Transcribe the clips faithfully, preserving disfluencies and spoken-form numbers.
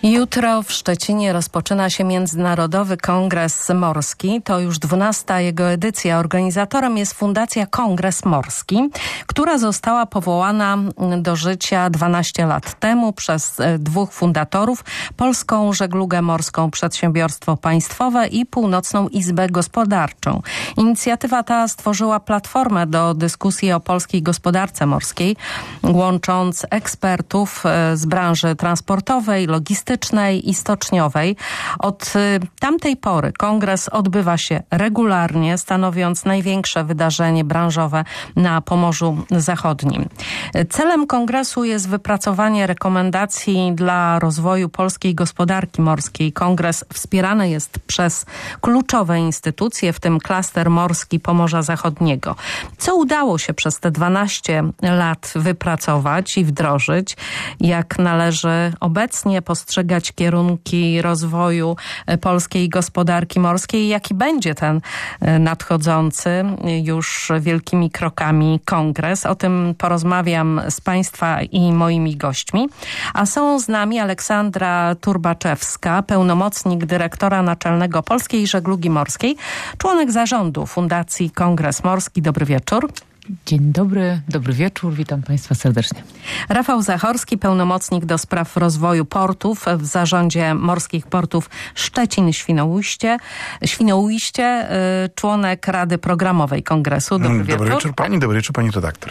Jutro w Szczecinie rozpoczyna się Międzynarodowy Kongres Morski. To już dwunasta jego edycja. Organizatorem jest Fundacja Kongres Morski, która została powołana do życia dwanaście lat temu przez dwóch fundatorów: Polską Żeglugę Morską Przedsiębiorstwo Państwowe i Północną Izbę Gospodarczą. Inicjatywa ta stworzyła platformę do dyskusji o polskiej gospodarce morskiej, łącząc ekspertów z branży transportowej, logistycznej i stoczniowej. Od tamtej pory kongres odbywa się regularnie, stanowiąc największe wydarzenie branżowe na Pomorzu Zachodnim. Celem kongresu jest wypracowanie rekomendacji dla rozwoju polskiej gospodarki morskiej. Kongres wspierany jest przez kluczowe instytucje, w tym klaster morski Pomorza Zachodniego. Co udało się przez te dwanaście lat wypracować i wdrożyć, jak należy obecnie postrzegać kierunki rozwoju polskiej gospodarki morskiej, jaki będzie ten nadchodzący już wielkimi krokami kongres. O tym porozmawiam z Państwa i moimi gośćmi. A są z nami Aleksandra Turbaczewska, pełnomocnik dyrektora naczelnego Polskiej Żeglugi Morskiej, członek zarządu Fundacji Kongres Morski. Dobry wieczór. Dzień dobry, dobry wieczór, witam Państwa serdecznie. Rafał Zachorski, pełnomocnik do spraw rozwoju portów w Zarządzie Morskich Portów Szczecin-Świnoujście, Świnoujście, członek Rady Programowej Kongresu. Dobry, dobry wieczór. wieczór Pani, dobry wieczór Pani redaktor.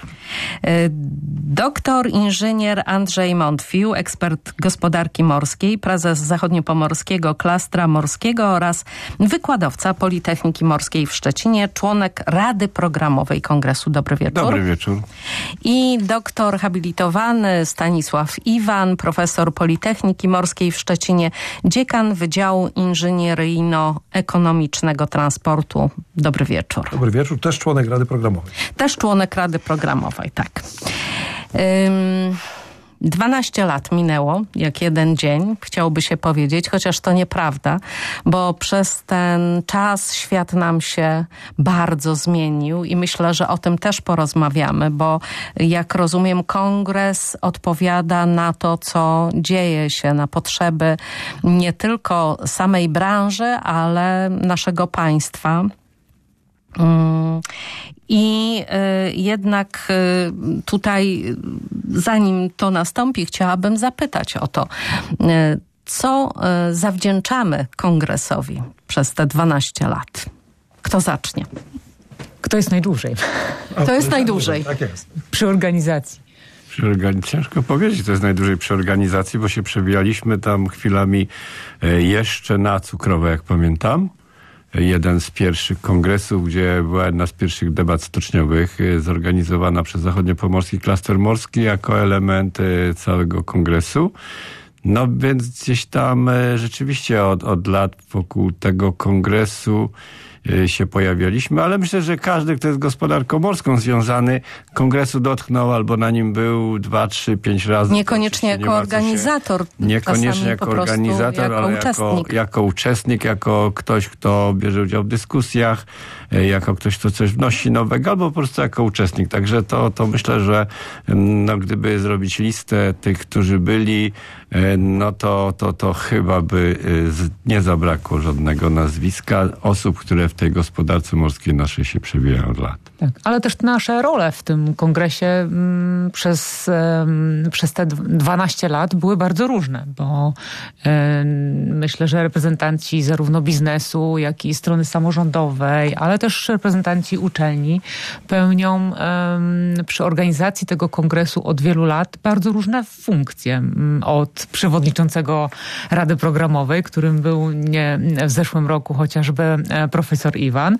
Doktor inżynier Andrzej Montfił, ekspert gospodarki morskiej, prezes Zachodniopomorskiego Klastra Morskiego oraz wykładowca Politechniki Morskiej w Szczecinie, członek Rady Programowej Kongresu. Dobry wieczór. Dobry wieczór. I doktor habilitowany Stanisław Iwan, profesor Politechniki Morskiej w Szczecinie, dziekan Wydziału Inżynieryjno-Ekonomicznego Transportu. Dobry wieczór. Dobry wieczór, też członek Rady Programowej. Też członek Rady Programowej, tak. Ym... dwanaście lat minęło, jak jeden dzień, chciałoby się powiedzieć, chociaż to nieprawda, bo przez ten czas świat nam się bardzo zmienił i myślę, że o tym też porozmawiamy, bo jak rozumiem, kongres odpowiada na to, co dzieje się, na potrzeby nie tylko samej branży, ale naszego państwa. I y, jednak y, tutaj, zanim to nastąpi, chciałabym zapytać o to, y, co y, zawdzięczamy kongresowi przez te dwanaście lat. Kto zacznie? Kto jest najdłużej? Kto jest najdłużej? Tak jest. Przy organizacji. Przy organi- Ciężko powiedzieć, to jest najdłużej przy organizacji, bo się przebijaliśmy tam chwilami jeszcze na Cukrowe, jak pamiętam. Jeden z pierwszych kongresów, gdzie była jedna z pierwszych debat stoczniowych, zorganizowana przez Zachodniopomorski Klaster Morski jako element całego kongresu. No więc gdzieś tam rzeczywiście od, od lat wokół tego kongresu się pojawialiśmy, ale myślę, że każdy, kto jest gospodarką morską związany, kongresu dotknął albo na nim był dwa, trzy, pięć razy. Niekoniecznie jako nie organizator. Się, niekoniecznie jako organizator, jako ale uczestnik. Jako, jako uczestnik, jako ktoś, kto bierze udział w dyskusjach, jako ktoś, kto coś wnosi nowego, albo po prostu jako uczestnik. Także to, to myślę, że no, gdyby zrobić listę tych, którzy byli, no to, to, to chyba by nie zabrakło żadnego nazwiska osób, które w tej gospodarce morskiej naszej się przewijają od lat. Tak, ale też nasze role w tym kongresie m, przez, m, przez te dwanaście lat były bardzo różne, bo e, myślę, że reprezentanci zarówno biznesu, jak i strony samorządowej, ale też reprezentanci uczelni pełnią e, przy organizacji tego kongresu od wielu lat bardzo różne funkcje. Od przewodniczącego Rady Programowej, którym był nie, w zeszłym roku chociażby profesor Iwan,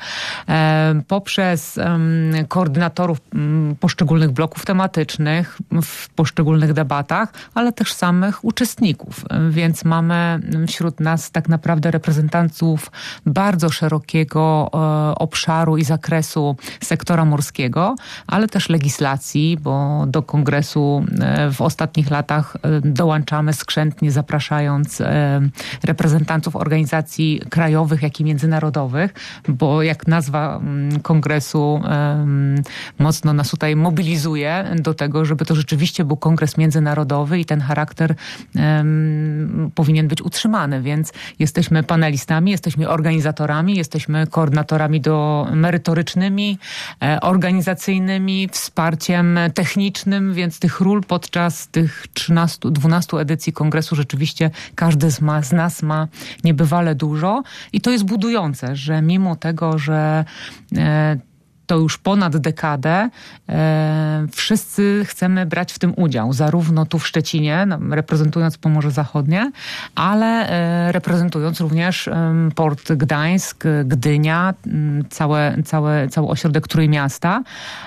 e, poprzez e, koordynatorów poszczególnych bloków tematycznych w poszczególnych debatach, ale też samych uczestników. Więc mamy wśród nas tak naprawdę reprezentantów bardzo szerokiego e, obszaru i zakresu sektora morskiego, ale też legislacji, bo do kongresu e, w ostatnich latach e, dołączamy skrzętnie, zapraszając e, reprezentantów organizacji krajowych, jak i międzynarodowych, bo jak nazwa m, kongresu um, mocno nas tutaj mobilizuje do tego, żeby to rzeczywiście był kongres międzynarodowy i ten charakter um, powinien być utrzymany, więc jesteśmy panelistami, jesteśmy organizatorami, jesteśmy koordynatorami do merytorycznymi, e, organizacyjnymi, wsparciem technicznym, więc tych ról podczas tych trzynastu, dwunastu edycji kongresu rzeczywiście każdy z, ma, z nas ma niebywale dużo i to jest budujące, że mimo tego, że e, to już ponad dekadę e, wszyscy chcemy brać w tym udział, zarówno tu w Szczecinie, no, reprezentując Pomorze Zachodnie, ale e, reprezentując również e, port Gdańsk, Gdynia, całe, całe, cały ośrodek Trójmiasta.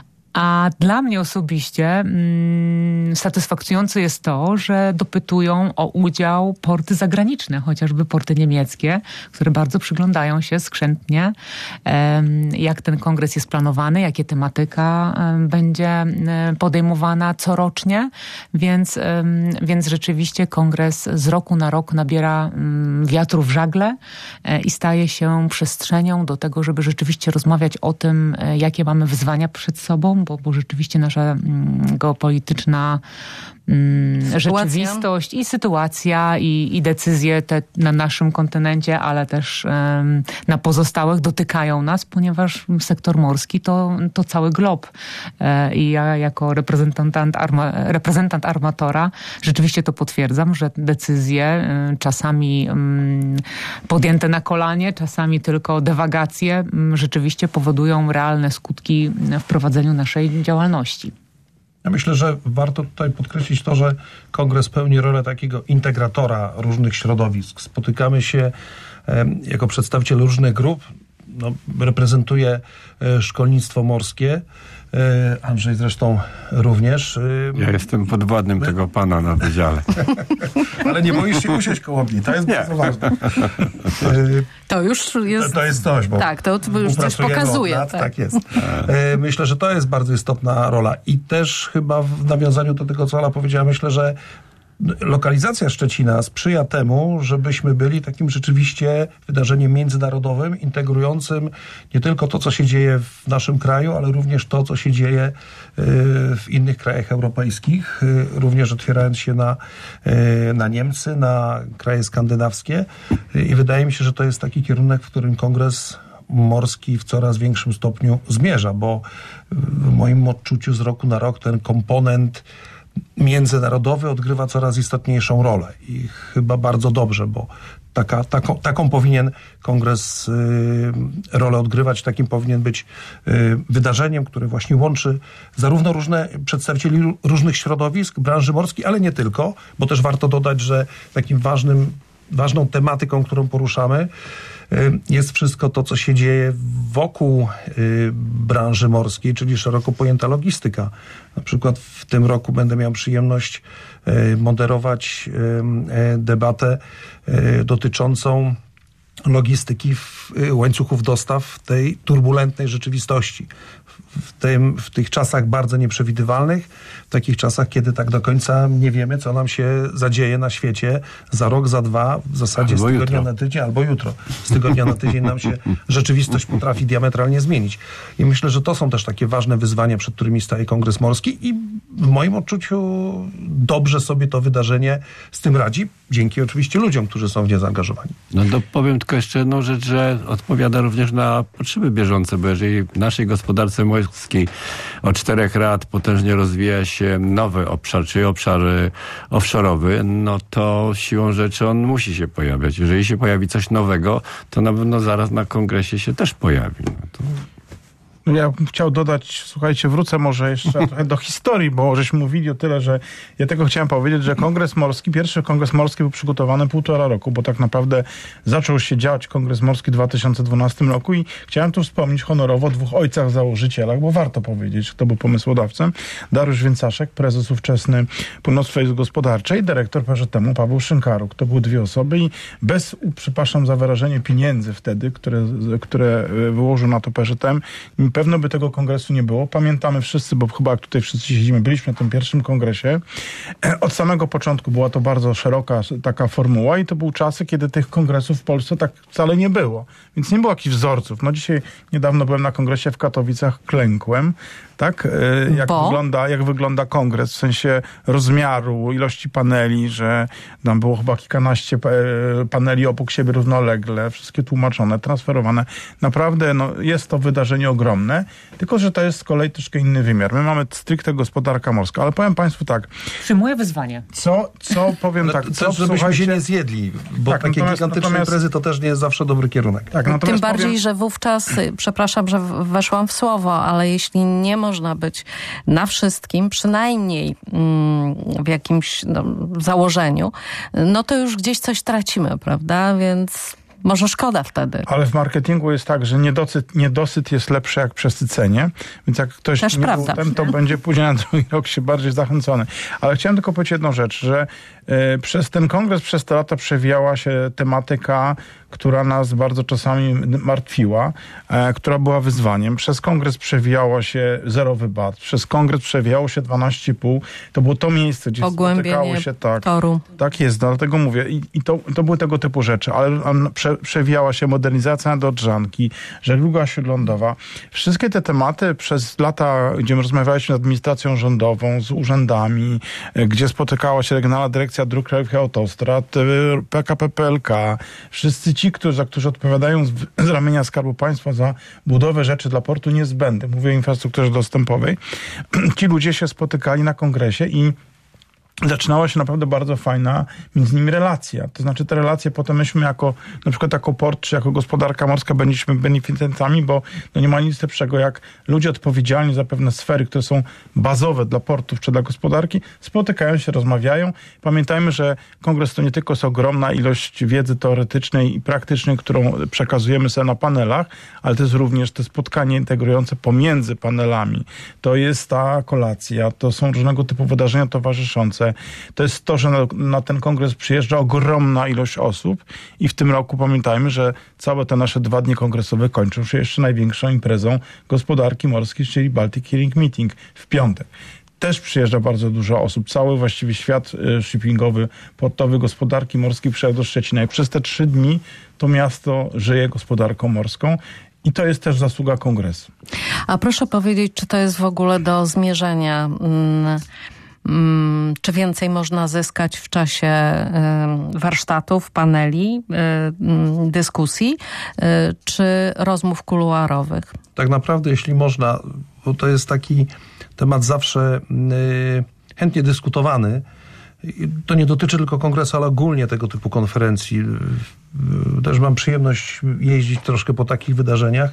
A dla mnie osobiście mm, satysfakcjonujące jest to, że dopytują o udział porty zagraniczne, chociażby porty niemieckie, które bardzo przyglądają się skrzętnie, em, jak ten kongres jest planowany, jakie tematyka em, będzie em, podejmowana corocznie, więc, em, więc rzeczywiście kongres z roku na rok nabiera em, wiatru w żagle e, i staje się przestrzenią do tego, żeby rzeczywiście rozmawiać o tym, e, jakie mamy wyzwania przed sobą, Bo, bo rzeczywiście nasza mm, geopolityczna mm, rzeczywistość i sytuacja i, i decyzje te na naszym kontynencie, ale też um, na pozostałych dotykają nas, ponieważ sektor morski to, to cały glob. E, I ja jako reprezentant, arma, reprezentant armatora rzeczywiście to potwierdzam, że decyzje y, czasami y, podjęte na kolanie, czasami tylko dewagacje y, rzeczywiście powodują realne skutki w prowadzeniu naszej działalności. Ja myślę, że warto tutaj podkreślić to, że kongres pełni rolę takiego integratora różnych środowisk. Spotykamy się e, jako przedstawiciele różnych grup. No, reprezentuję e, szkolnictwo morskie. E, Andrzej zresztą również. E, ja jestem podwładnym my... tego pana na wydziale. Ale nie boisz się usiąść koło mnie. To jest nie. bardzo ważne. E, to już jest... To jest coś, bo tak, to już coś pokazuje. Lat, tak. tak jest. E, myślę, że to jest bardzo istotna rola. I też chyba w nawiązaniu do tego, co Ala powiedziała, myślę, że lokalizacja Szczecina sprzyja temu, żebyśmy byli takim rzeczywiście wydarzeniem międzynarodowym, integrującym nie tylko to, co się dzieje w naszym kraju, ale również to, co się dzieje w innych krajach europejskich, również otwierając się na, na Niemcy, na kraje skandynawskie. I wydaje mi się, że to jest taki kierunek, w którym kongres morski w coraz większym stopniu zmierza, bo w moim odczuciu z roku na rok ten komponent międzynarodowy odgrywa coraz istotniejszą rolę i chyba bardzo dobrze, bo taka, taką, taką powinien kongres y, rolę odgrywać, takim powinien być y, wydarzeniem, które właśnie łączy zarówno różne przedstawicieli różnych środowisk, branży morskiej, ale nie tylko, bo też warto dodać, że takim ważnym, ważną tematyką, którą poruszamy, jest wszystko to, co się dzieje wokół y, branży morskiej, czyli szeroko pojęta logistyka. Na przykład w tym roku będę miał przyjemność y, moderować y, y, debatę y, dotyczącą logistyki w y, łańcuchów dostaw w tej turbulentnej rzeczywistości. W, tym, w tych czasach bardzo nieprzewidywalnych, w takich czasach, kiedy tak do końca nie wiemy, co nam się zadzieje na świecie za rok, za dwa, w zasadzie albo z tygodnia jutro. na tydzień, albo jutro. Z tygodnia na tydzień nam się rzeczywistość potrafi diametralnie zmienić. I myślę, że to są też takie ważne wyzwania, przed którymi staje Kongres Morski i w moim odczuciu dobrze sobie to wydarzenie z tym radzi, dzięki oczywiście ludziom, którzy są w nie zaangażowani. No to powiem tylko jeszcze jedną rzecz, że odpowiada również na potrzeby bieżące, bo jeżeli w naszej gospodarce morskiej od czterech lat potężnie rozwija się nowy obszar, czyli obszar offshore'owy, no to siłą rzeczy on musi się pojawiać. Jeżeli się pojawi coś nowego, to na pewno zaraz na kongresie się też pojawi. No to... Ja bym chciał dodać, słuchajcie, wrócę może jeszcze trochę do historii, bo żeśmy mówili o tyle, że ja tego chciałem powiedzieć, że Kongres Morski, pierwszy Kongres Morski był przygotowany półtora roku, bo tak naprawdę zaczął się dziać Kongres Morski w dwa tysiące dwunastym roku i chciałem tu wspomnieć honorowo o dwóch ojcach założycielach, bo warto powiedzieć, kto był pomysłodawcą. Dariusz Więcaszek, prezes ówczesny Północnej Izby Gospodarczej, dyrektor P Ż T-u Paweł Szynkaruk. To były dwie osoby i bez, przepraszam za wyrażenie, pieniędzy wtedy, które, które wyłożył na to P Ż T, pewno by tego kongresu nie było. Pamiętamy wszyscy, bo chyba jak tutaj wszyscy siedzimy, byliśmy na tym pierwszym kongresie. Od samego początku była to bardzo szeroka taka formuła i to były czasy, kiedy tych kongresów w Polsce tak wcale nie było. Więc nie było jakichś wzorców. No dzisiaj niedawno byłem na kongresie w Katowicach, klękłem. Tak? Jak wygląda, jak wygląda kongres, w sensie rozmiaru, ilości paneli, że tam było chyba kilkanaście paneli obok siebie równolegle, wszystkie tłumaczone, transferowane. Naprawdę no, jest to wydarzenie ogromne, tylko że to jest z kolei troszkę inny wymiar. My mamy stricte gospodarka morska, ale powiem państwu tak. Przyjmuję wyzwanie. Co, co powiem tak. Co, żebyśmy słuchajcie, się nie zjedli, bo tak, takie natomiast, gigantyczne natomiast, imprezy to też nie jest zawsze dobry kierunek. Tak, Tym bardziej, powiem, że wówczas, przepraszam, że weszłam w słowo, ale jeśli nie można być na wszystkim, przynajmniej mm, w jakimś no, założeniu, no to już gdzieś coś tracimy, prawda? Więc może szkoda wtedy. Ale w marketingu jest tak, że niedosyt, niedosyt jest lepszy jak przesycenie, więc jak ktoś Też nie prawda. był ten, to będzie później na drugi rok się bardziej zachęcony. Ale chciałem tylko powiedzieć jedną rzecz, że y, przez ten kongres przez te lata przewijała się tematyka, która nas bardzo czasami martwiła, e, która była wyzwaniem. Przez kongres przewijało się zerowy bat, przez kongres przewijało się dwanaście i pół. To było to miejsce, gdzie spotykało się tak. toru. Tak jest, dlatego mówię. I, i to, to były tego typu rzeczy, ale prze, przewijała się modernizacja nadodrzanki, żegluga śródlądowa. Wszystkie te tematy przez lata, gdzie my rozmawialiśmy z administracją rządową, z urzędami, gdzie spotykała się Regionalna Dyrekcja Dróg Krajowych i Autostrad, P K P P L K, wszyscy ci, którzy, którzy odpowiadają z, z ramienia Skarbu Państwa za budowę rzeczy dla portu niezbędnych, mówię o infrastrukturze dostępowej, ci ludzie się spotykali na kongresie i zaczynała się naprawdę bardzo fajna między nimi relacja. To znaczy te relacje potem myśmy jako, na przykład jako port, czy jako gospodarka morska będziemy beneficjentami, bo no nie ma nic lepszego, jak ludzie odpowiedzialni za pewne sfery, które są bazowe dla portów, czy dla gospodarki, spotykają się, rozmawiają. Pamiętajmy, że kongres to nie tylko jest ogromna ilość wiedzy teoretycznej i praktycznej, którą przekazujemy sobie na panelach, ale to jest również te spotkanie integrujące pomiędzy panelami. To jest ta kolacja, to są różnego typu wydarzenia towarzyszące. To jest to, że na, na ten kongres przyjeżdża ogromna ilość osób i w tym roku pamiętajmy, że całe te nasze dwa dni kongresowe kończą się jeszcze największą imprezą gospodarki morskiej, czyli Baltic Hearing Meeting w piątek. Też przyjeżdża bardzo dużo osób. Cały właściwie świat shippingowy, portowy, gospodarki morskiej przyjechał do Szczecina i przez te trzy dni to miasto żyje gospodarką morską. I to jest też zasługa kongresu. A proszę powiedzieć, czy to jest w ogóle do zmierzenia... Mm, Czy więcej można zyskać w czasie warsztatów, paneli, dyskusji, czy rozmów kuluarowych? Tak naprawdę, jeśli można, bo to jest taki temat zawsze chętnie dyskutowany. To nie dotyczy tylko kongresu, ale ogólnie tego typu konferencji. Też mam przyjemność jeździć troszkę po takich wydarzeniach.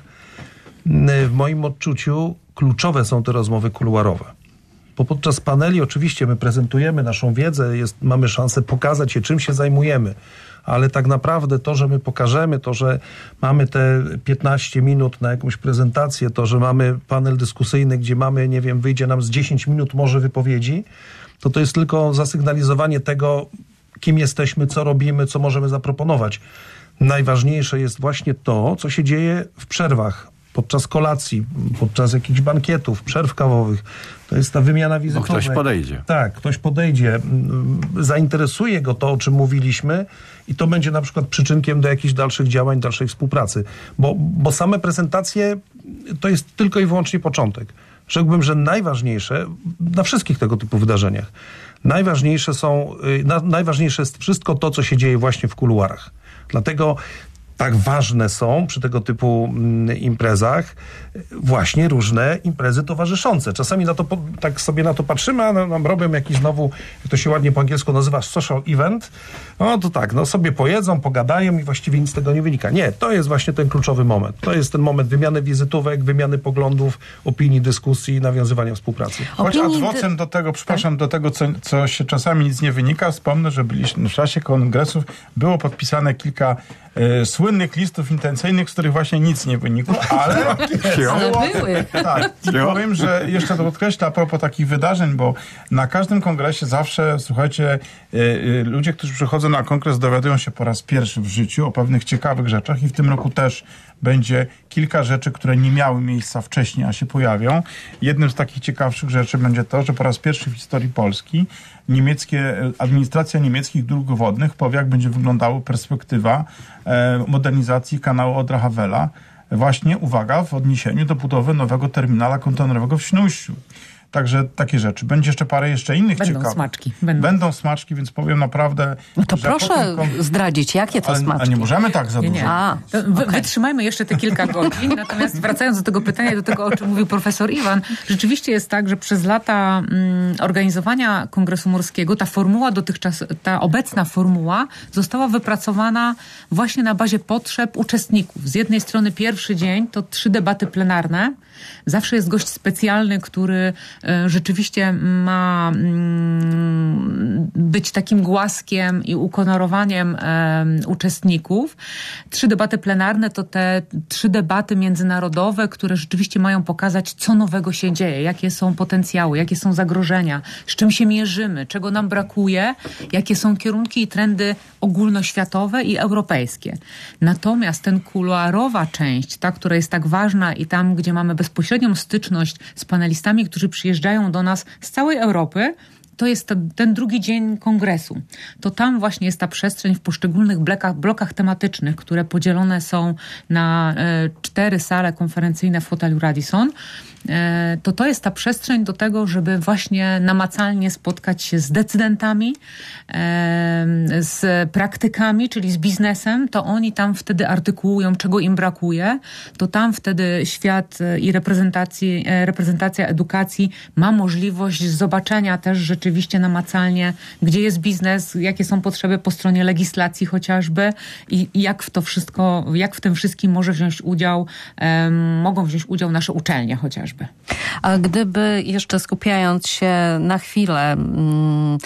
W moim odczuciu kluczowe są te rozmowy kuluarowe. Bo podczas paneli oczywiście my prezentujemy naszą wiedzę, jest, mamy szansę pokazać się, czym się zajmujemy, ale tak naprawdę to, że my pokażemy, to, że mamy te piętnaście minut na jakąś prezentację, to, że mamy panel dyskusyjny, gdzie mamy, nie wiem, wyjdzie nam z dziesięć minut może wypowiedzi, to to jest tylko zasygnalizowanie tego, kim jesteśmy, co robimy, co możemy zaproponować. Najważniejsze jest właśnie to, co się dzieje w przerwach, podczas kolacji, podczas jakichś bankietów, przerw kawowych. To jest ta wymiana wizytowa. Bo ktoś podejdzie. Tak, ktoś podejdzie. Zainteresuje go to, o czym mówiliśmy i to będzie na przykład przyczynkiem do jakichś dalszych działań, dalszej współpracy. Bo, bo same prezentacje to jest tylko i wyłącznie początek. Rzekłbym, że najważniejsze na wszystkich tego typu wydarzeniach, najważniejsze są, na, najważniejsze jest wszystko to, co się dzieje właśnie w kuluarach. Dlatego tak ważne są przy tego typu imprezach właśnie różne imprezy towarzyszące. Czasami na to, tak sobie na to patrzymy, a nam robią jakiś znowu, jak to się ładnie po angielsku nazywa, social event. No to tak, no sobie pojedzą, pogadają i właściwie nic z tego nie wynika. Nie, to jest właśnie ten kluczowy moment. To jest ten moment wymiany wizytówek, wymiany poglądów, opinii, dyskusji, nawiązywania współpracy. Choć adwocem do tego, przepraszam, do tego, co, co się czasami nic nie wynika, wspomnę, że byliśmy w czasie kongresów, było podpisane kilka y, słynnych listów intencyjnych, z których właśnie nic nie wynikło, ale... ale były. Tak, i powiem, że jeszcze to podkreślę a propos takich wydarzeń, bo na każdym kongresie zawsze, słuchajcie, y, y, ludzie, którzy przychodzą na kongres, dowiadują się po raz pierwszy w życiu o pewnych ciekawych rzeczach i w tym roku też będzie kilka rzeczy, które nie miały miejsca wcześniej, a się pojawią. Jednym z takich ciekawszych rzeczy będzie to, że po raz pierwszy w historii Polski niemieckie, administracja niemieckich dróg wodnych powie, jak będzie wyglądała perspektywa e, modernizacji kanału Odra-Havela. Właśnie, uwaga, w odniesieniu do budowy nowego terminala kontenerowego w Świnoujściu. Także takie rzeczy. Będzie jeszcze parę jeszcze innych Będą ciekawych. smaczki. Będą. Będą smaczki, więc powiem naprawdę... No to że proszę potem... zdradzić, jakie to Ale, smaczki. a nie możemy tak za Nie, dużo. nie. A, To wy, okay. Wytrzymajmy jeszcze te kilka godzin, natomiast wracając do tego pytania, do tego, o czym mówił profesor Iwan, rzeczywiście jest tak, że przez lata mm, organizowania Kongresu Morskiego ta formuła dotychczas, ta obecna formuła została wypracowana właśnie na bazie potrzeb uczestników. Z jednej strony pierwszy dzień to trzy debaty plenarne. Zawsze jest gość specjalny, który e, rzeczywiście ma mm, być takim głaskiem i ukonorowaniem e, uczestników. Trzy debaty plenarne to te trzy debaty międzynarodowe, które rzeczywiście mają pokazać, co nowego się dzieje, jakie są potencjały, jakie są zagrożenia, z czym się mierzymy, czego nam brakuje, jakie są kierunki i trendy ogólnoświatowe i europejskie. Natomiast ten kuluarowa część, ta, która jest tak ważna i tam, gdzie mamy bezpośrednią styczność z panelistami, którzy przyjeżdżają do nas z całej Europy, to jest ten, ten drugi dzień kongresu. To tam właśnie jest ta przestrzeń w poszczególnych blokach, blokach tematycznych, które podzielone są na e, cztery sale konferencyjne w hotelu Radisson. E, to to jest ta przestrzeń do tego, żeby właśnie namacalnie spotkać się z decydentami, e, z praktykami, czyli z biznesem. To oni tam wtedy artykułują, czego im brakuje. To tam wtedy świat i reprezentacji, reprezentacja edukacji ma możliwość zobaczenia też rzeczywiście Rzeczywiście namacalnie, gdzie jest biznes, jakie są potrzeby po stronie legislacji chociażby i, i jak w to wszystko, jak w tym wszystkim może wziąć udział, um, mogą wziąć udział nasze uczelnie chociażby. A gdyby jeszcze skupiając się na chwilę mm,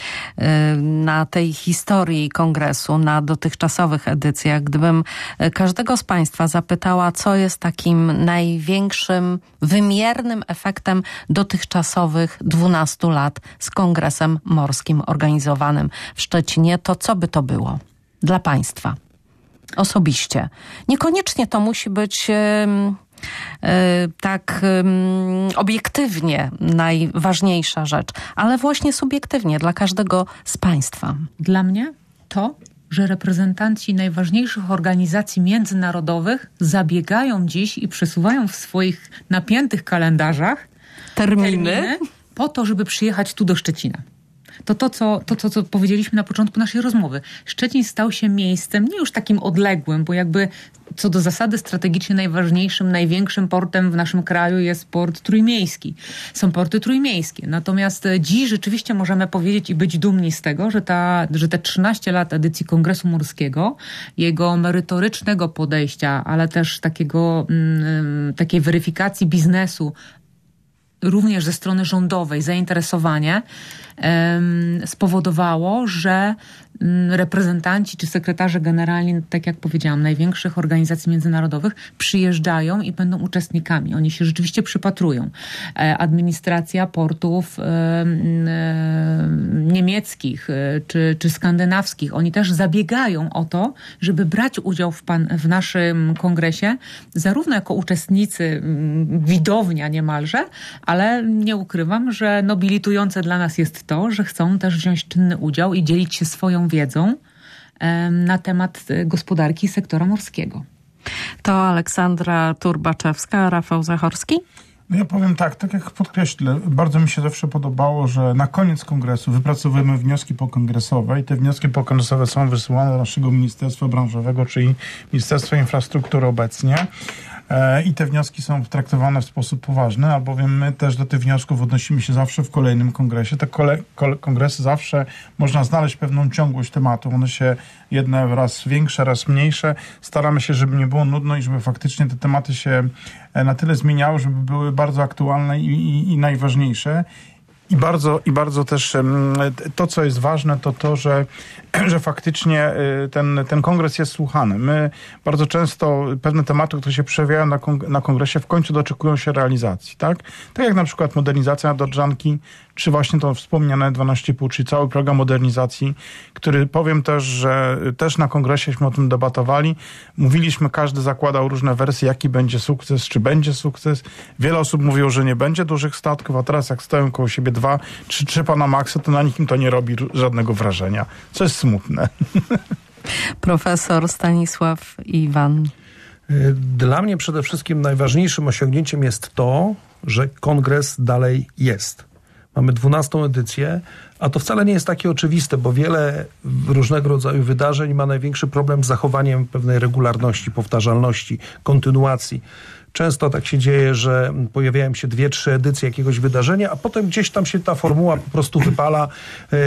na tej historii kongresu, na dotychczasowych edycjach, gdybym każdego z Państwa zapytała, co jest takim największym, wymiernym efektem dotychczasowych dwunastu lat z kongresem morskim organizowanym w Szczecinie, to co by to było dla Państwa osobiście? Niekoniecznie to musi być yy, yy, tak yy, obiektywnie najważniejsza rzecz, ale właśnie subiektywnie dla każdego z Państwa. Dla mnie to, że reprezentanci najważniejszych organizacji międzynarodowych zabiegają dziś i przesuwają w swoich napiętych kalendarzach terminy, terminy po to, żeby przyjechać tu do Szczecina. To to, co, to, to, co powiedzieliśmy na początku naszej rozmowy. Szczecin stał się miejscem nie już takim odległym, bo jakby co do zasady strategicznie najważniejszym, największym portem w naszym kraju jest port trójmiejski. Są porty trójmiejskie. Natomiast dziś rzeczywiście możemy powiedzieć i być dumni z tego, że, ta, że te trzynaście lat edycji Kongresu Morskiego, jego merytorycznego podejścia, ale też takiego, mm, takiej weryfikacji biznesu, również ze strony rządowej zainteresowanie um, spowodowało, że um, reprezentanci czy sekretarze generalni, tak jak powiedziałam, największych organizacji międzynarodowych przyjeżdżają i będą uczestnikami. Oni się rzeczywiście przypatrują. E, administracja portów e, e, niemieckich e, czy, czy skandynawskich, oni też zabiegają o to, żeby brać udział w, pan, w naszym kongresie, zarówno jako uczestnicy, m, widownia niemalże, ale nie ukrywam, że nobilitujące dla nas jest to, że chcą też wziąć czynny udział i dzielić się swoją wiedzą em, na temat gospodarki sektora morskiego. To Aleksandra Turbaczewska, Rafał Zachorski. No ja powiem tak, tak jak podkreślę, bardzo mi się zawsze podobało, że na koniec kongresu wypracowujemy wnioski pokongresowe i te wnioski pokongresowe są wysyłane do naszego ministerstwa branżowego, czyli Ministerstwa Infrastruktury obecnie. I te wnioski są traktowane w sposób poważny, albowiem my też do tych wniosków odnosimy się zawsze w kolejnym kongresie. Te kole, kole, kongresy zawsze można znaleźć pewną ciągłość tematu. One się jedne raz większe, raz mniejsze. Staramy się, żeby nie było nudno i żeby faktycznie te tematy się na tyle zmieniały, żeby były bardzo aktualne i, i, i najważniejsze. I bardzo, i bardzo też to, co jest ważne, to to, że, że faktycznie ten, ten kongres jest słuchany. My bardzo często pewne tematy, które się przewijają na, kong- na kongresie, w końcu doczekują się realizacji, tak? Tak jak na przykład modernizacja Nadodrzanki, czy właśnie to wspomniane dwanaście i pół, czyli cały program modernizacji, który powiem też, że też na kongreseśmy o tym debatowali. Mówiliśmy, każdy zakładał różne wersje, jaki będzie sukces, czy będzie sukces. Wiele osób mówiło, że nie będzie dużych statków, a teraz jak stoją koło siebie dwa, czy trzy Panamaxy, to na nikim to nie robi żadnego wrażenia, co jest smutne. Profesor Stanisław Iwan. Dla mnie przede wszystkim najważniejszym osiągnięciem jest to, że kongres dalej jest. Mamy dwunastą edycję, a to wcale nie jest takie oczywiste, bo wiele różnego rodzaju wydarzeń ma największy problem z zachowaniem pewnej regularności, powtarzalności, kontynuacji. Często tak się dzieje, że pojawiają się dwie, trzy edycje jakiegoś wydarzenia, a potem gdzieś tam się ta formuła po prostu wypala, yy,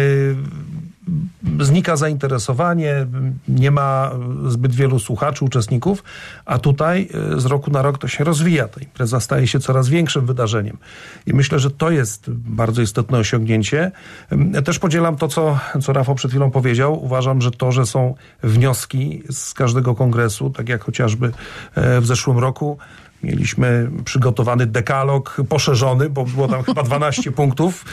znika zainteresowanie, nie ma zbyt wielu słuchaczy, uczestników, a tutaj z roku na rok to się rozwija. Ta impreza staje się coraz większym wydarzeniem. I myślę, że to jest bardzo istotne osiągnięcie. Ja też podzielam to, co, co Rafał przed chwilą powiedział. Uważam, że to, że są wnioski z każdego kongresu, tak jak chociażby w zeszłym roku, mieliśmy przygotowany dekalog poszerzony, bo było tam chyba dwanaście punktów,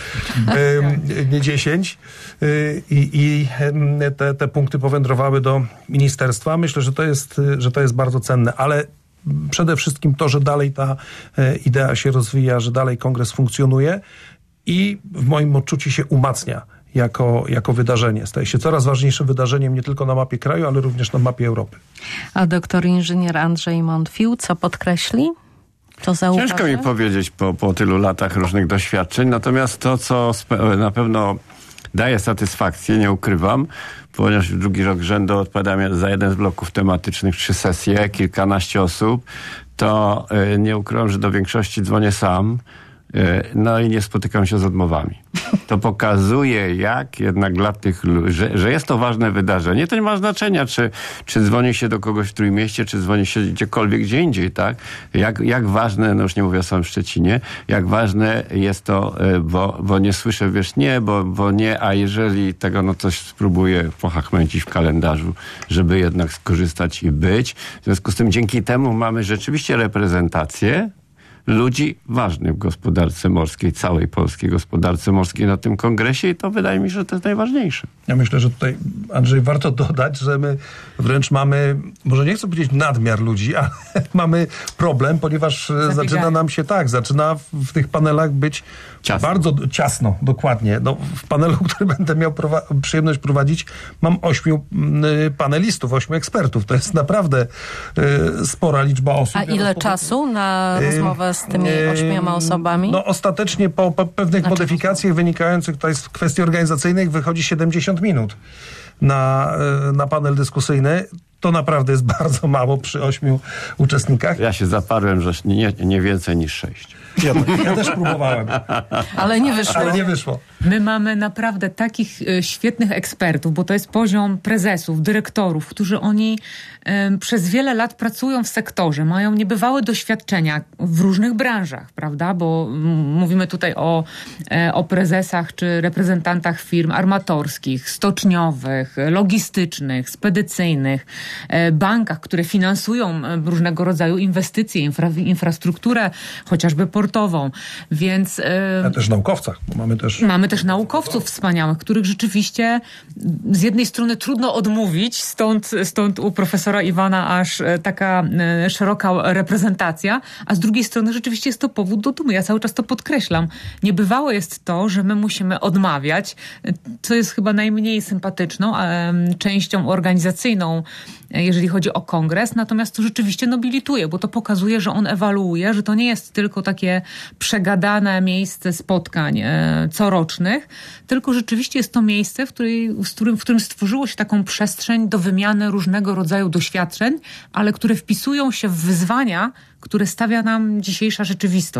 nie dziesięć. I, i te, te punkty powędrowały do ministerstwa. Myślę, że to jest, że to jest bardzo cenne, ale przede wszystkim to, że dalej ta idea się rozwija, że dalej kongres funkcjonuje i w moim odczuciu się umacnia jako, jako wydarzenie. Staje się coraz ważniejszym wydarzeniem nie tylko na mapie kraju, ale również na mapie Europy. A doktor inżynier Andrzej Montfił co podkreśli? To zauważy? Ciężko mi powiedzieć po, po tylu latach różnych doświadczeń, natomiast to, co na pewno daje satysfakcję, nie ukrywam, ponieważ drugi rok rzędu odpowiadam za jeden z bloków tematycznych, trzy sesje, kilkanaście osób, to nie ukrywam, że do większości dzwonię sam. No i nie spotykam się z odmowami. To pokazuje, jak jednak dla tych ludzi, że, że jest to ważne wydarzenie. To nie ma znaczenia, czy, czy dzwoni się do kogoś w Trójmieście, czy dzwoni się gdziekolwiek, gdzie indziej, tak? Jak, jak ważne, no już nie mówię o samym Szczecinie, jak ważne jest to, bo, bo nie słyszę, wiesz, nie, bo, bo nie, a jeżeli tego, no coś spróbuję pochachmęcić w kalendarzu, żeby jednak skorzystać i być. W związku z tym dzięki temu mamy rzeczywiście reprezentację ludzi ważnych w gospodarce morskiej, całej polskiej gospodarce morskiej na tym kongresie i to wydaje mi się, że to jest najważniejsze. Ja myślę, że tutaj, Andrzej, warto dodać, że my wręcz mamy, może nie chcę powiedzieć nadmiar ludzi, ale mamy problem, ponieważ Zabiegają. zaczyna nam się tak, zaczyna w, w tych panelach być ciasno. bardzo ciasno, dokładnie. No, w panelu, który będę miał prowa- przyjemność prowadzić, mam ośmiu y, panelistów, ośmiu ekspertów. To jest naprawdę y, spora liczba osób. A ile czasu na rozmowę z tymi ośmioma osobami? No ostatecznie po, po pewnych znaczy, modyfikacjach wynikających tutaj z kwestii organizacyjnych wychodzi siedemdziesiąt minut na, na panel dyskusyjny. To naprawdę jest bardzo mało przy ośmiu uczestnikach. Ja się zaparłem, że nie, nie więcej niż sześć. Ja, ja też próbowałem. Ale nie wyszło. Ale nie wyszło. My mamy naprawdę takich y, świetnych ekspertów, bo to jest poziom prezesów, dyrektorów, którzy oni y, przez wiele lat pracują w sektorze, mają niebywałe doświadczenia w różnych branżach, prawda? Bo m, mówimy tutaj o, e, o prezesach czy reprezentantach firm armatorskich, stoczniowych, logistycznych, spedycyjnych, e, bankach, które finansują różnego rodzaju inwestycje, infra, infrastrukturę, chociażby portową. Więc... E, A też naukowcach, bo mamy też... Mamy też naukowców wspaniałych, których rzeczywiście z jednej strony trudno odmówić, stąd, stąd u profesora Iwana aż taka szeroka reprezentacja, a z drugiej strony rzeczywiście jest to powód do dumy. Ja cały czas to podkreślam. Niebywałe jest to, że my musimy odmawiać, co jest chyba najmniej sympatyczną częścią organizacyjną, jeżeli chodzi o kongres, natomiast to rzeczywiście nobilituje, bo to pokazuje, że on ewaluuje, że to nie jest tylko takie przegadane miejsce spotkań e, corocznych, tylko rzeczywiście jest to miejsce, w, której, w, którym, w którym stworzyło się taką przestrzeń do wymiany różnego rodzaju doświadczeń, ale które wpisują się w wyzwania, które stawia nam dzisiejsza rzeczywistość.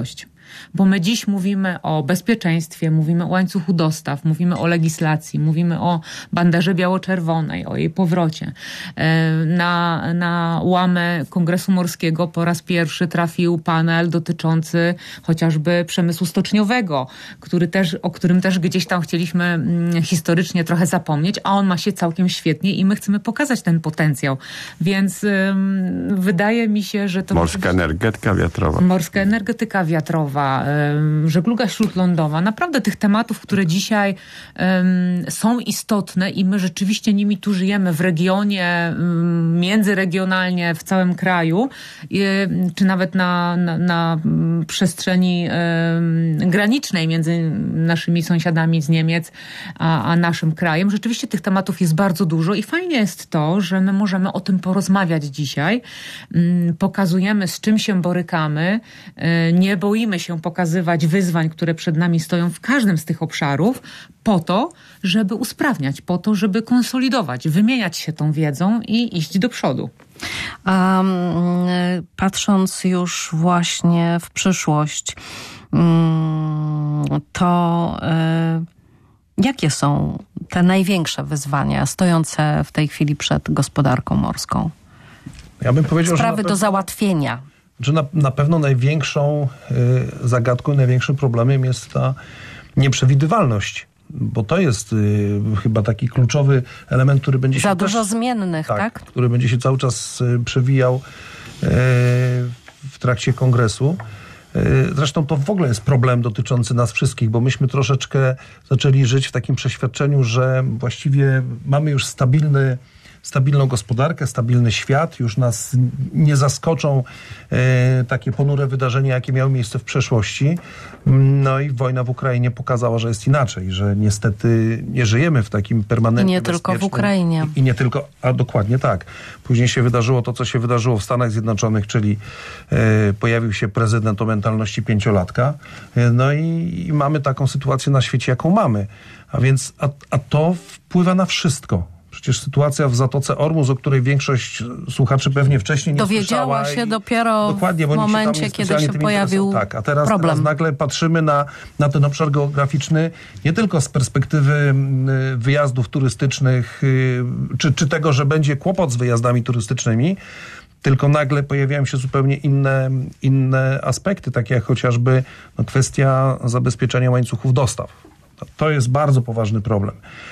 Bo my dziś mówimy o bezpieczeństwie, mówimy o łańcuchu dostaw, mówimy o legislacji, mówimy o banderze biało-czerwonej, o jej powrocie. Na, na łamę Kongresu Morskiego po raz pierwszy trafił panel dotyczący chociażby przemysłu stoczniowego, który też, o którym też gdzieś tam chcieliśmy historycznie trochę zapomnieć, a on ma się całkiem świetnie i my chcemy pokazać ten potencjał. Więc ym, wydaje mi się, że to... Morska energetyka wiatrowa. Morska energetyka wiatrowa, ym, żegluga śródlądowa. Naprawdę tych tematów, które dzisiaj ym, są istotne i my rzeczywiście nimi tu żyjemy w regionie, ym, międzyregionalnie, w całym kraju, y, czy nawet na, na, na przestrzeni ym, granicznej między naszymi sąsiadami z Niemiec a, a naszym krajem. Rzeczywiście tych tematów jest bardzo dużo i fajnie jest to, że my możemy o tym porozmawiać dzisiaj. Pokazujemy, z czym się borykamy. Nie boimy się pokazywać wyzwań, które przed nami stoją w każdym z tych obszarów, po to, żeby usprawniać, po to, żeby konsolidować, wymieniać się tą wiedzą i iść do przodu. A patrząc już właśnie w przyszłość, to jakie są te największe wyzwania stojące w tej chwili przed gospodarką morską? Ja bym powiedział, Sprawy że do załatwienia. Że na, na pewno największą y, zagadką, największym problemem jest ta nieprzewidywalność. Bo to jest y, chyba taki kluczowy element, który będzie Za się... dużo też, zmiennych, tak, tak? Który będzie się cały czas y, przewijał y, w trakcie kongresu. Zresztą to w ogóle jest problem dotyczący nas wszystkich, bo myśmy troszeczkę zaczęli żyć w takim przeświadczeniu, że właściwie mamy już stabilny, stabilną gospodarkę, stabilny świat, już nas nie zaskoczą e, takie ponure wydarzenia, jakie miały miejsce w przeszłości. No i wojna w Ukrainie pokazała, że jest inaczej, że niestety nie żyjemy w takim permanentnie I nie tylko w Ukrainie. I, I nie tylko, a dokładnie tak. Później się wydarzyło to, co się wydarzyło w Stanach Zjednoczonych, czyli e, pojawił się prezydent o mentalności pięciolatka. E, no i, i mamy taką sytuację na świecie, jaką mamy. A więc, a, a to wpływa na wszystko. Przecież sytuacja w Zatoce Ormus, o której większość słuchaczy pewnie wcześniej nie dowiedziała słyszała. się dopiero dokładnie, w momencie, się kiedy się pojawił tak, a teraz, problem. teraz nagle patrzymy na, na ten obszar geograficzny nie tylko z perspektywy wyjazdów turystycznych, czy, czy tego, że będzie kłopot z wyjazdami turystycznymi, tylko nagle pojawiają się zupełnie inne, inne aspekty, takie jak chociażby no, kwestia zabezpieczenia łańcuchów dostaw. To jest bardzo poważny problem.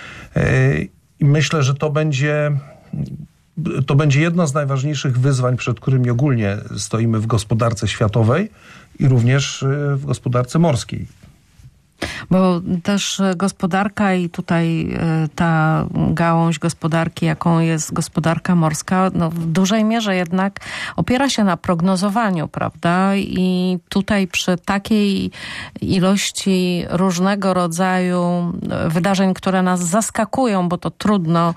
I myślę, że to będzie, to będzie jedno z najważniejszych wyzwań, przed którymi ogólnie stoimy w gospodarce światowej i również w gospodarce morskiej. Bo też gospodarka i tutaj ta gałąź gospodarki, jaką jest gospodarka morska, no w dużej mierze jednak opiera się na prognozowaniu, prawda? I tutaj przy takiej ilości różnego rodzaju wydarzeń, które nas zaskakują, bo to trudno,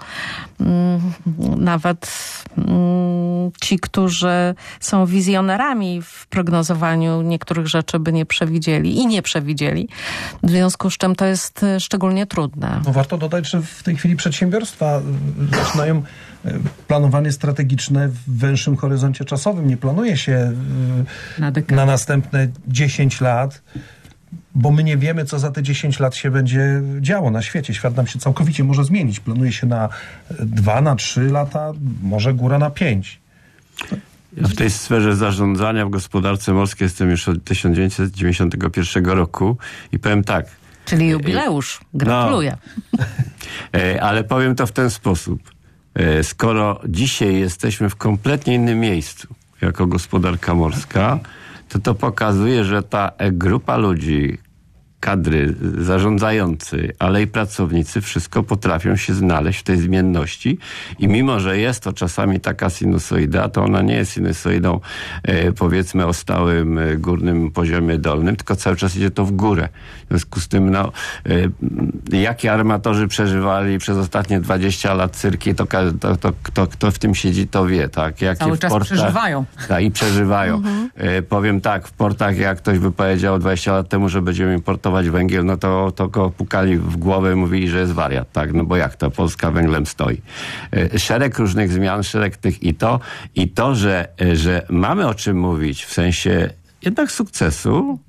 nawet ci, którzy są wizjonerami w prognozowaniu niektórych rzeczy, by nie przewidzieli i nie przewidzieli. W związku z czym to jest szczególnie trudne. No warto dodać, że w tej chwili przedsiębiorstwa zaczynają planowanie strategiczne w węższym horyzoncie czasowym. Nie planuje się na, na następne dziesięć lat, bo my nie wiemy, co za te dziesięć lat się będzie działo na świecie. Świat nam się całkowicie może zmienić. Planuje się na dwa, na trzy lata, może góra na pięć. Ja w tej sferze zarządzania w gospodarce morskiej jestem już od tysiąc dziewięćset dziewięćdziesiątego pierwszego roku i powiem tak. Czyli jubileusz. Gratuluję. No, ale powiem to w ten sposób. Skoro dzisiaj jesteśmy w kompletnie innym miejscu jako gospodarka morska, to to pokazuje, że ta grupa ludzi, kadry, zarządzający, ale i pracownicy wszystko potrafią się znaleźć w tej zmienności i mimo, że jest to czasami taka sinusoida, to ona nie jest sinusoidą e, powiedzmy o stałym e, górnym poziomie dolnym, tylko cały czas idzie to w górę. W związku z tym, no, e, jakie armatorzy przeżywali przez ostatnie dwadzieścia lat cyrki, to, to, to kto, kto w tym siedzi, to wie, tak? Jakie cały w czas portach, przeżywają. Tak, i przeżywają. Mhm. E, powiem tak, w portach, jak ktoś by powiedział dwadzieścia lat temu, że będziemy importować węgiel, no to, to go pukali w głowę i mówili, że jest wariat, tak? No bo jak to? Polska węglem stoi. Szereg różnych zmian, szereg tych i to, i to, że, że mamy o czym mówić w sensie jednak sukcesu,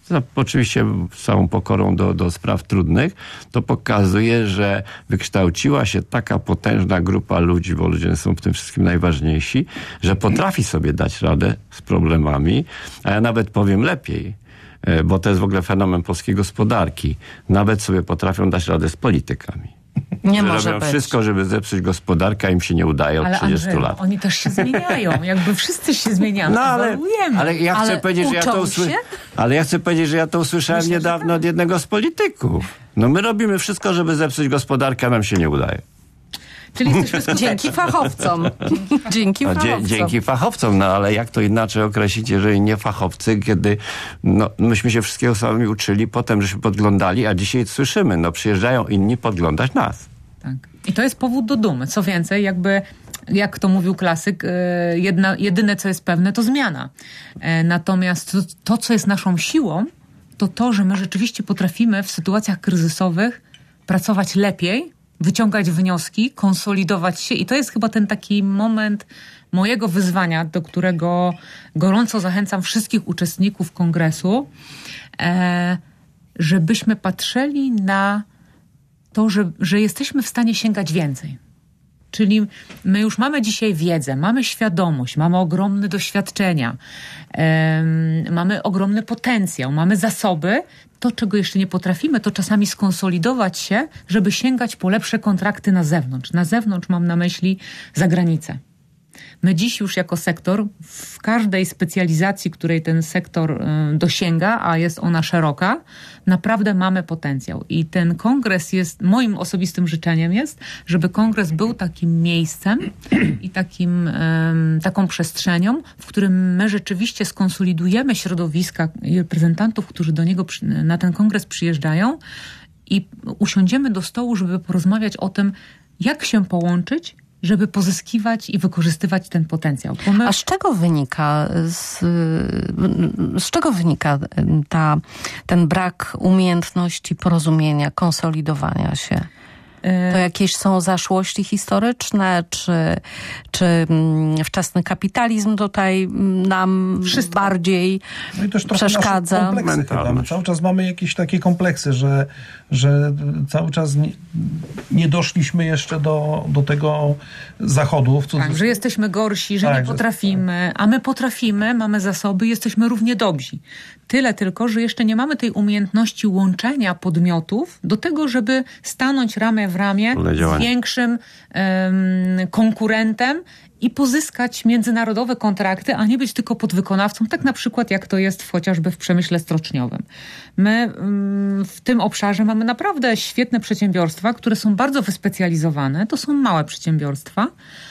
oczywiście z całą pokorą do, do spraw trudnych, to pokazuje, że wykształciła się taka potężna grupa ludzi, bo ludzie są w tym wszystkim najważniejsi, że potrafi sobie dać radę z problemami, a ja nawet powiem lepiej, bo to jest w ogóle fenomen polskiej gospodarki. Nawet sobie potrafią dać radę z politykami. Nie że może robią być. wszystko, żeby zepsuć gospodarkę, a im się nie udaje od ale trzydziestu Andrzej, lat. Oni też się zmieniają. Jakby wszyscy się zmieniamy. No ale, ewoluujemy. ale ja chcę Ale powiedzieć, że ja to uczą usły... się? Ale ja chcę powiedzieć, że ja to usłyszałem Myślę, że niedawno tak. od jednego z polityków. No my robimy wszystko, żeby zepsuć gospodarkę, a nam się nie udaje. Czyli jesteśmy skuteczni. Dzięki fachowcom. Dzięki No, fachowcom. dzie- dzięki fachowcom, no ale jak to inaczej określić, jeżeli nie fachowcy, kiedy no, myśmy się wszystkiego sami uczyli, potem żeśmy podglądali, a dzisiaj słyszymy, no przyjeżdżają inni podglądać nas. Tak. I to jest powód do dumy. Co więcej, jakby, jak to mówił klasyk, jedna, jedyne co jest pewne to zmiana. Natomiast to, to, co jest naszą siłą, to to, że my rzeczywiście potrafimy w sytuacjach kryzysowych pracować lepiej, wyciągać wnioski, konsolidować się i to jest chyba ten taki moment mojego wyzwania, do którego gorąco zachęcam wszystkich uczestników kongresu, e, żebyśmy patrzyli na to, że, że jesteśmy w stanie sięgać więcej. Czyli my już mamy dzisiaj wiedzę, mamy świadomość, mamy ogromne doświadczenia, um, mamy ogromny potencjał, mamy zasoby. To, czego jeszcze nie potrafimy, to czasami skonsolidować się, żeby sięgać po lepsze kontrakty na zewnątrz. Na zewnątrz mam na myśli za granicę. My dziś już jako sektor, w każdej specjalizacji, której ten sektor y, dosięga, a jest ona szeroka, naprawdę mamy potencjał. I ten kongres jest, moim osobistym życzeniem jest, żeby kongres był takim miejscem i takim, y, taką przestrzenią, w którym my rzeczywiście skonsolidujemy środowiska i reprezentantów, którzy do niego, przy, na ten kongres przyjeżdżają i usiądziemy do stołu, żeby porozmawiać o tym, jak się połączyć, żeby pozyskiwać i wykorzystywać ten potencjał. Bo my... A z czego wynika, z, z czego wynika ta, ten brak umiejętności porozumienia, konsolidowania się? To jakieś są zaszłości historyczne, czy, czy wczesny kapitalizm tutaj nam Wszystko. bardziej no i też przeszkadza? Kompleksy chyba. My cały czas mamy jakieś takie kompleksy, że, że cały czas nie, nie doszliśmy jeszcze do, do tego zachodu. W tak, że jesteśmy gorsi, że tak, nie potrafimy, a my potrafimy, mamy zasoby, jesteśmy równie dobrzy. Tyle tylko, że jeszcze nie mamy tej umiejętności łączenia podmiotów do tego, żeby stanąć ramię w ramię z większym um, konkurentem i pozyskać międzynarodowe kontrakty, a nie być tylko podwykonawcą, tak na przykład jak to jest w, chociażby w przemyśle stroczniowym. My um, w tym obszarze mamy naprawdę świetne przedsiębiorstwa, które są bardzo wyspecjalizowane. To są małe przedsiębiorstwa.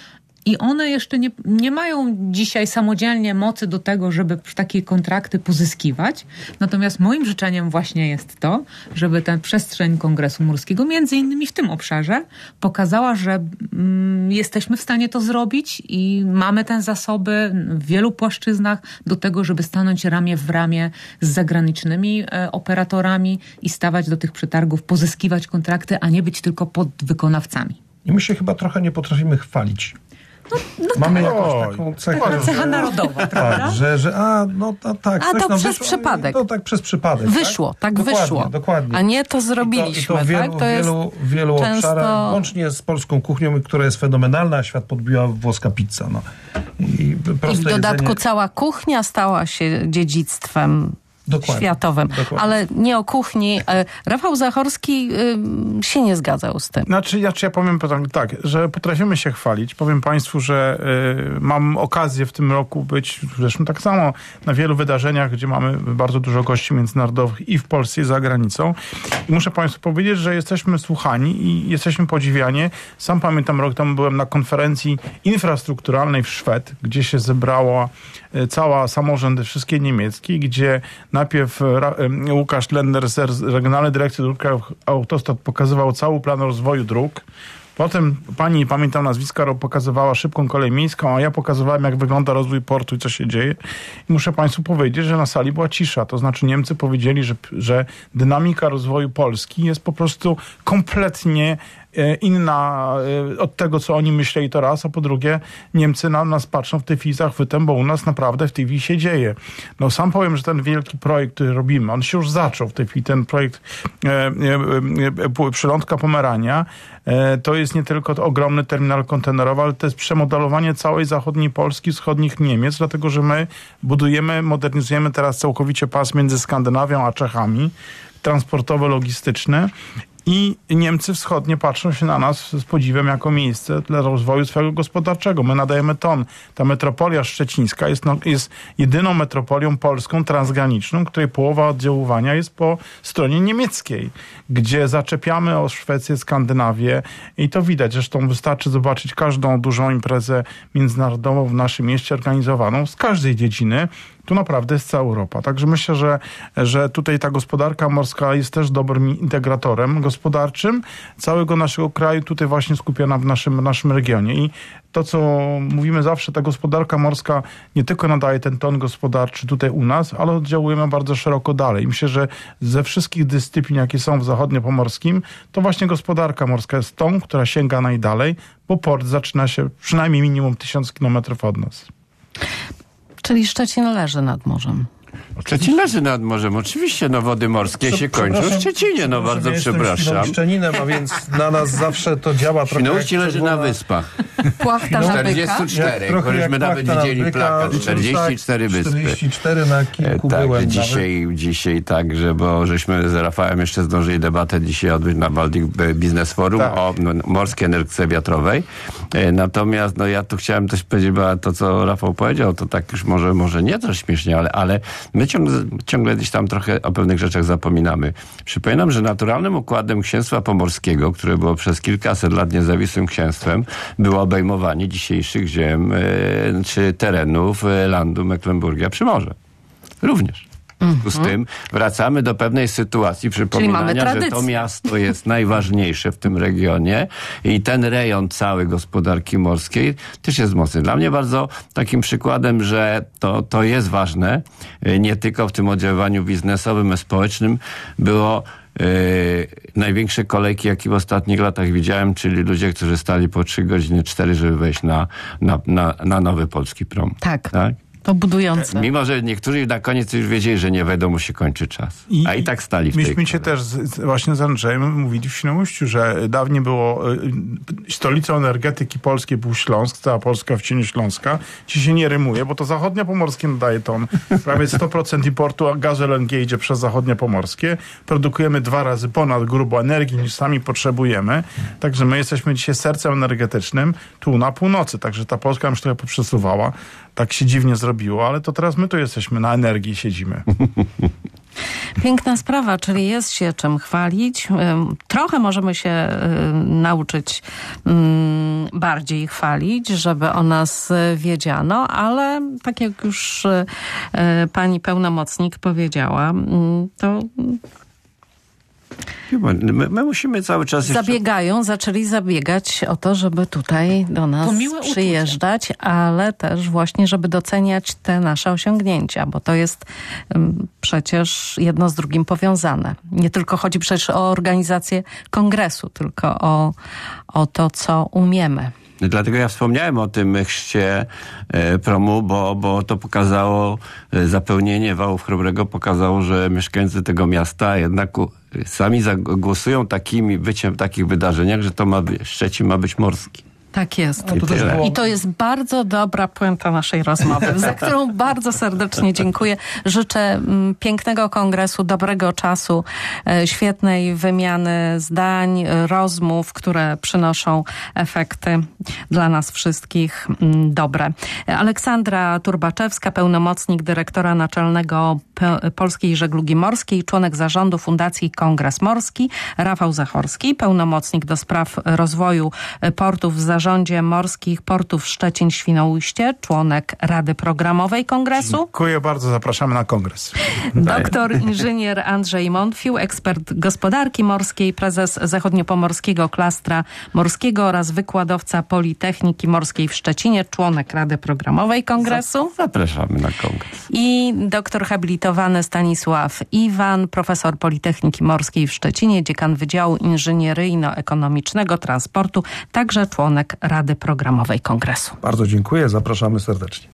I one jeszcze nie, nie mają dzisiaj samodzielnie mocy do tego, żeby takie kontrakty pozyskiwać. Natomiast moim życzeniem właśnie jest to, żeby ta przestrzeń Kongresu Morskiego, między innymi w tym obszarze, pokazała, że mm, jesteśmy w stanie to zrobić i mamy te zasoby w wielu płaszczyznach do tego, żeby stanąć ramię w ramię z zagranicznymi e, operatorami i stawać do tych przetargów, pozyskiwać kontrakty, a nie być tylko podwykonawcami. I my się chyba trochę nie potrafimy chwalić. No, no Mamy tak. jakąś taką cechę, cecha że, narodowa, prawda? tak, że, że a, no to, tak. A coś to nam przez wyszło, przypadek. To tak przez przypadek. Wyszło, tak, tak dokładnie, wyszło. Dokładnie. A nie to zrobiliśmy, I to, i to w wielu, tak? To jest wielu, wielu często... obszarach, łącznie z polską kuchnią, która jest fenomenalna, a świat podbiła włoska pizza. No. I, I w dodatku jedzenie... cała kuchnia stała się dziedzictwem Dokładnie. światowym. Dokładnie. Ale nie o kuchni. Rafał Zachorski y, się nie zgadzał z tym. Znaczy, ja, czy ja powiem tak, że potrafimy się chwalić. Powiem państwu, że y, mam okazję w tym roku być, zresztą tak samo, na wielu wydarzeniach, gdzie mamy bardzo dużo gości międzynarodowych i w Polsce, i za granicą. I muszę państwu powiedzieć, że jesteśmy słuchani i jesteśmy podziwiani. Sam pamiętam, rok temu byłem na konferencji infrastrukturalnej w Szwed, gdzie się zebrała cała samorządy, wszystkie niemieckie, gdzie najpierw Łukasz Lender, Regionalnej Dyrekcji Dróg Autostrad, pokazywał cały plan rozwoju dróg. Potem pani, pamiętam nazwiska, pokazywała szybką kolej miejską, a ja pokazywałem, jak wygląda rozwój portu i co się dzieje. I muszę państwu powiedzieć, że na sali była cisza. To znaczy Niemcy powiedzieli, że, że dynamika rozwoju Polski jest po prostu kompletnie inna od tego, co oni myśleli, to raz, a po drugie Niemcy na nas patrzą w tej chwili zachwytem, bo u nas naprawdę w tej chwili się dzieje. No sam powiem, że ten wielki projekt, który robimy, on się już zaczął w tej chwili, ten projekt e, e, e, Przylądka Pomerania, e, to jest nie tylko to ogromny terminal kontenerowy, ale to jest przemodelowanie całej zachodniej Polski, wschodnich Niemiec, dlatego, że my budujemy, modernizujemy teraz całkowicie pas między Skandynawią a Czechami, transportowo-logistyczny. I Niemcy wschodnie patrzą się na nas z podziwem jako miejsce dla rozwoju swojego gospodarczego. My nadajemy ton. Ta metropolia szczecińska jest, no, jest jedyną metropolią polską transgraniczną, której połowa oddziaływania jest po stronie niemieckiej, gdzie zaczepiamy o Szwecję, Skandynawię i to widać. Zresztą wystarczy zobaczyć każdą dużą imprezę międzynarodową w naszym mieście organizowaną z każdej dziedziny. Tu naprawdę jest cała Europa. Także myślę, że, że tutaj ta gospodarka morska jest też dobrym integratorem gospodarczym całego naszego kraju, tutaj właśnie skupiona w naszym, naszym regionie. I to, co mówimy zawsze, ta gospodarka morska nie tylko nadaje ten ton gospodarczy tutaj u nas, ale oddziałujemy bardzo szeroko dalej. Myślę, że ze wszystkich dyscyplin, jakie są w zachodniopomorskim, to właśnie gospodarka morska jest tą, która sięga najdalej, bo port zaczyna się przynajmniej minimum tysiąc kilometrów od nas. Czyli Szczecin leży nad morzem. Szczecin leży nad morzem. Oczywiście, no wody morskie się kończą w Szczecinie. No bardzo przepraszam. Ja Szczecinem, a więc na nas zawsze to działa trochę. Świnoujście leży na wyspach. Płachta na czterdzieści cztery, bośmy nawet widzieli plakat. czterdzieści cztery wyspy. czterdzieści cztery na kilku tak, byłem dzisiaj, nawet. dzisiaj także, bo żeśmy z Rafałem jeszcze zdążyli debatę dzisiaj odbyć na Baltic Business Forum tak. o no, morskiej energii wiatrowej. Natomiast no ja tu chciałem też powiedzieć, bo to co Rafał powiedział, to tak już może, może nie to śmiesznie, ale, ale my ciągle, ciągle gdzieś tam trochę o pewnych rzeczach zapominamy. Przypominam, że naturalnym układem księstwa pomorskiego, które było przez kilkaset lat niezawisłym księstwem, było obejmowanie dzisiejszych ziem y, czy terenów y, landu Mecklenburgia przy morze. Również. W związku z tym wracamy do pewnej sytuacji przypominania, że to miasto jest najważniejsze w tym regionie i ten rejon całej gospodarki morskiej też jest mocny. Dla mnie bardzo takim przykładem, że to, to jest ważne, nie tylko w tym oddziaływaniu biznesowym, społecznym, było Yy, największe kolejki, jakie w ostatnich latach widziałem, czyli ludzie, którzy stali po trzy godziny, cztery, żeby wejść na, na, na, na nowy polski prom. Tak. tak? To budujące. Mimo, że niektórzy na koniec już wiedzieli, że nie wiadomo, mu się kończy czas. I, A i tak stali w tej Myśmy się też z, właśnie z Andrzejem mówili w Świnoujściu, że dawniej było y, stolicą energetyki polskiej był Śląsk, cała Polska w cieniu Śląska. Ci się nie rymuje, bo to zachodnie pomorskie nadaje ton. Prawie sto procent importu gazu L N G idzie przez zachodnie pomorskie. Produkujemy dwa razy ponad grubo energii niż sami potrzebujemy. Także my jesteśmy dzisiaj sercem energetycznym tu na północy. Także ta Polska nam się trochę poprzesuwała. Tak się dziwnie zrobiło, ale to teraz my tu jesteśmy, na energii siedzimy. Piękna sprawa, czyli jest się czym chwalić. Trochę możemy się nauczyć bardziej chwalić, żeby o nas wiedziano, ale tak jak już pani pełnomocnik powiedziała, to... My, my musimy cały czas... Zabiegają, jeszcze... zaczęli zabiegać o to, żeby tutaj do nas przyjeżdżać, uczucie. Ale też właśnie, żeby doceniać te nasze osiągnięcia, bo to jest um, przecież jedno z drugim powiązane. Nie tylko chodzi przecież o organizację kongresu, tylko o, o to, co umiemy. Dlatego ja wspomniałem o tym chrzcie e, promu, bo, bo to pokazało, e, zapełnienie Wałów Chrobrego pokazało, że mieszkańcy tego miasta jednak u, sami zagłosują takimi byciem w takich wydarzeniach, że to ma być, Szczecin ma być morski. Tak jest. I, to było... I to jest bardzo dobra puenta naszej rozmowy, za którą bardzo serdecznie dziękuję. Życzę m, pięknego kongresu, dobrego czasu, e, świetnej wymiany zdań, rozmów, które przynoszą efekty dla nas wszystkich m, dobre. Aleksandra Turbaczewska, pełnomocnik dyrektora naczelnego P- Polskiej Żeglugi Morskiej, członek zarządu Fundacji Kongres Morski, Rafał Zachorski, pełnomocnik do spraw rozwoju portów w Zarządzie Morskich Portów Szczecin-Świnoujście, członek Rady Programowej Kongresu. Dziękuję bardzo, zapraszamy na kongres. Doktor inżynier Andrzej Montfił, ekspert gospodarki morskiej, prezes Zachodniopomorskiego Klastra Morskiego oraz wykładowca Politechniki Morskiej w Szczecinie, członek Rady Programowej Kongresu. Zapraszamy na kongres. I doktor habilitowany Stanisław Iwan, profesor Politechniki Morskiej w Szczecinie, dziekan Wydziału Inżynieryjno-Ekonomicznego Transportu, także członek Rady Programowej Kongresu. Bardzo dziękuję, zapraszamy serdecznie.